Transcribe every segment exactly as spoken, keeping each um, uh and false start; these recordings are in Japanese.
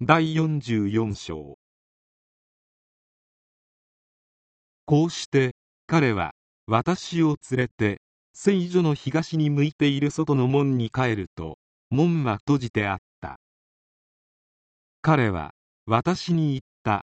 だいよんじゅうよん章。こうして彼は私を連れて聖所の東に向いている外の門に帰ると、門は閉じてあった。彼は私に言った。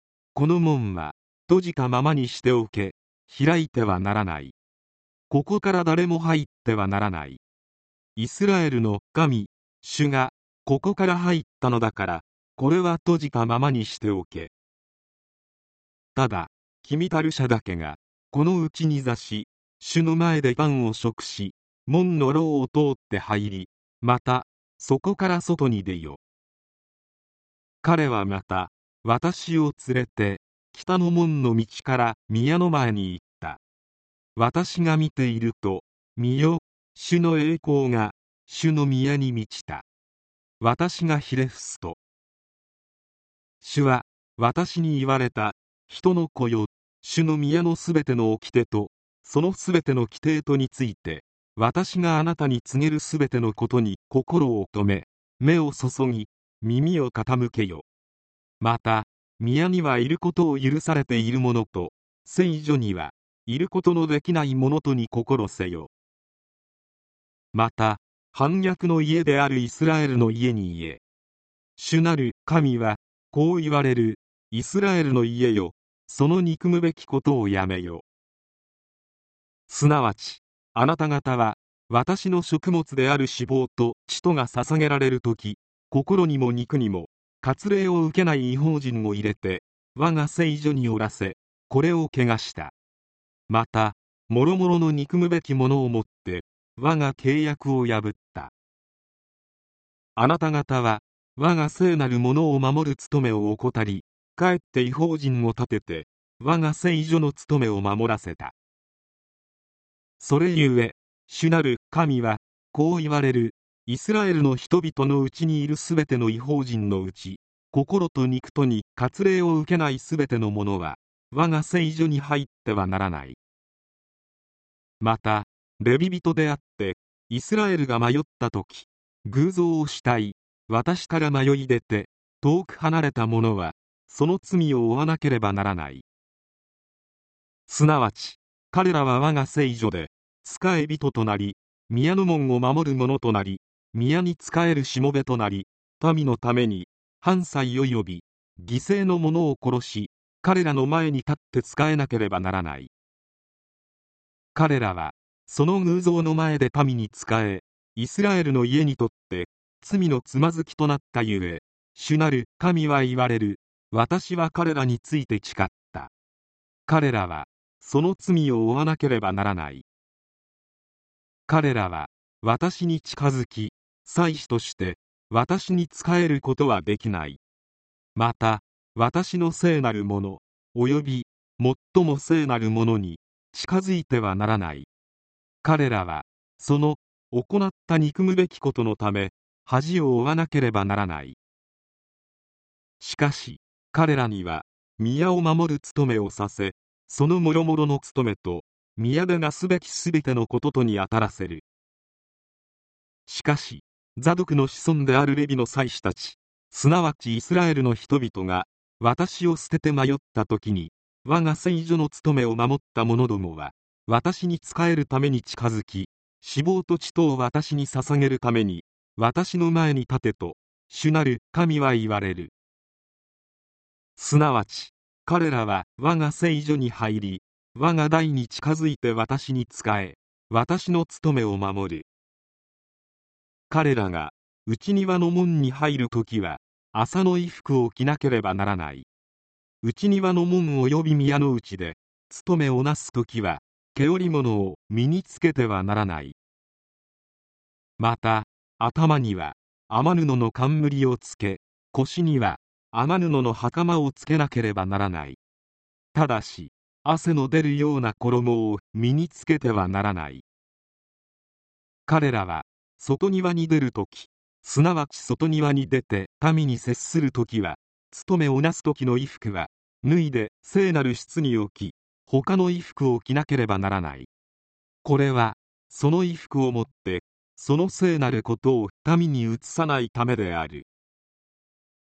この門は閉じたままにしておけ。開いてはならない。ここから誰も入ってはならない。イスラエルの神、主がここから入ったのだから、これは閉じたままにしておけ。ただ君たる者だけがこのうちに座し、主の前でパンを食し、門の廊を通って入り、またそこから外に出よ。彼はまた私を連れて北の門の道から宮の前に行った。私が見ていると、見よ、主の栄光が主の宮に満ちた。私がひれ伏すと、主は私に言われた。人の子よ、主の宮のすべての掟とそのすべての規定とについて、私があなたに告げるすべてのことに心を留め、目を注ぎ、耳を傾けよ。また宮にはいることを許されている者と、聖所にはいることのできない者とに心せよ。また反逆の家であるイスラエルの家に言え。主なる神はこう言われる。イスラエルの家よ、その憎むべきことをやめよ。すなわちあなた方は私の食物である脂肪と血とが捧げられるとき、心にも肉にも割礼を受けない異邦人を入れて我が聖所におらせ、これを汚した。またもろもろの憎むべきものをもって我が契約を破った。あなた方は我が聖なるものを守る務めを怠り、かえって異邦人を立てて我が聖所の務めを守らせた。それゆえ主なる神はこう言われる。イスラエルの人々のうちにいるすべての異邦人のうち、心と肉とに割礼を受けないすべてのものは我が聖所に入ってはならない。またレビ人であってイスラエルが迷ったとき、偶像を慕い私から迷い出て遠く離れた者はその罪を負わなければならない。すなわち彼らは我が聖所で仕え人となり、宮の門を守る者となり、宮に仕えるしもべとなり、民のために犯罪及び犠牲の者を殺し、彼らの前に立って仕えなければならない。彼らはその偶像の前で民に仕え、イスラエルの家にとって罪のつまずきとなったゆえ、主なる神は言われる。私は彼らについて誓った。彼らはその罪を負わなければならない。彼らは私に近づき、祭司として私に仕えることはできない。また私の聖なるものおよび最も聖なるものに近づいてはならない。彼らはその行った憎むべきことのため恥を負わなければならない。しかし彼らには宮を守る務めをさせ、そのもろもろの務めと宮でなすべきすべてのこととに当たらせる。しかしザドクの子孫であるレビの祭司たち、すなわちイスラエルの人々が私を捨てて迷った時に、我が聖所の務めを守った者どもは私に仕えるために近づき、脂肪と血とを私に捧げるために私の前に立てと主なる神は言われる。すなわち彼らは我が聖所に入り、我が台に近づいて私に仕え、私の務めを守る。彼らが内庭の門に入るときは麻の衣服を着なければならない。内庭の門および宮の内で務めをなすときは毛織物を身につけてはならない。また頭には雨布の冠をつけ、腰には雨布の袴をつけなければならない。ただし汗の出るような衣を身につけてはならない。彼らは外庭に出るとき、すなわち外庭に出て民に接するときは、務めをなすときの衣服は脱いで聖なる室に置き、他の衣服を着なければならない。これはその衣服をもってその聖なることを民に移さないためである。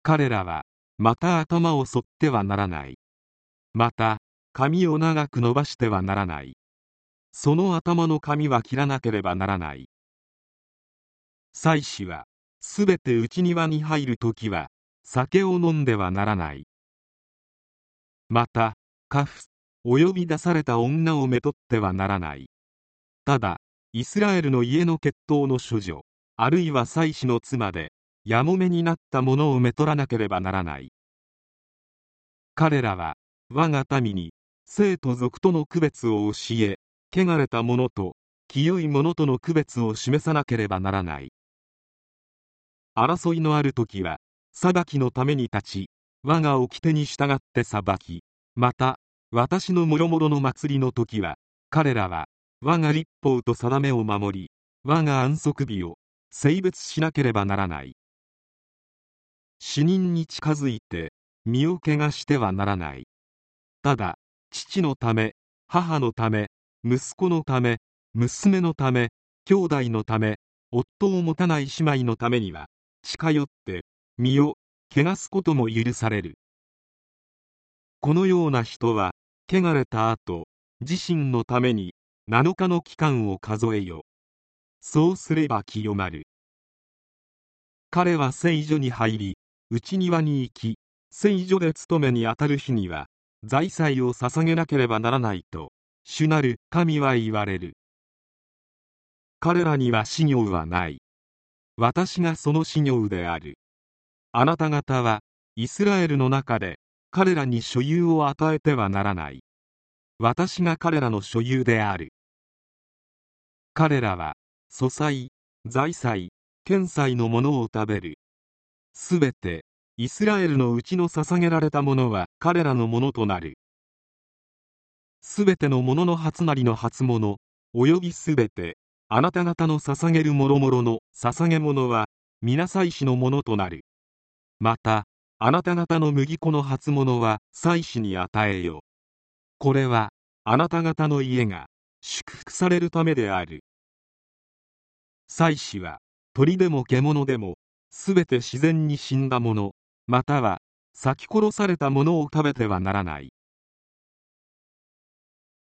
彼らはまた頭を剃ってはならない。また髪を長く伸ばしてはならない。その頭の髪は切らなければならない。祭司はすべて内庭に入るときは酒を飲んではならない。またカフ及び出された女をめとってはならない。ただイスラエルの家の血統の処女、あるいは祭司の妻でやもめになった者をめとらなければならない。彼らは我が民に生と俗との区別を教え、汚れた者と清い者との区別を示さなければならない。争いのあるときは裁きのために立ち、我が掟に従って裁き、また私のもろもろの祭りの時は彼らは我が律法と定めを守り、我が安息日を聖別しなければならない。死人に近づいて身を汚してはならない。ただ父のため、母のため、息子のため、娘のため、兄弟のため、夫を持たない姉妹のためには近寄って身を汚すことも許される。このような人は汚れた後、自身のためになのかの期間を数えよ。そうすれば清まる。彼は聖所に入り、内庭に行き、聖所で務めにあたる日には財祭を捧げなければならないと主なる神は言われる。彼らには私業はない。私がその私業である。あなた方はイスラエルの中で彼らに所有を与えてはならない。私が彼らの所有である。彼らは租祭、財祭、献祭のものを食べる。すべてイスラエルのうちの捧げられたものは彼らのものとなる。すべてのものの初なりの初物、およびすべてあなた方の捧げるもろもろの捧げ物は皆祭司のものとなる。またあなた方の麦粉の初物は祭司に与えよ。これはあなた方の家が祝福されるためである。祭司は鳥でも獣でもすべて自然に死んだもの、または裂き殺されたものを食べてはならない。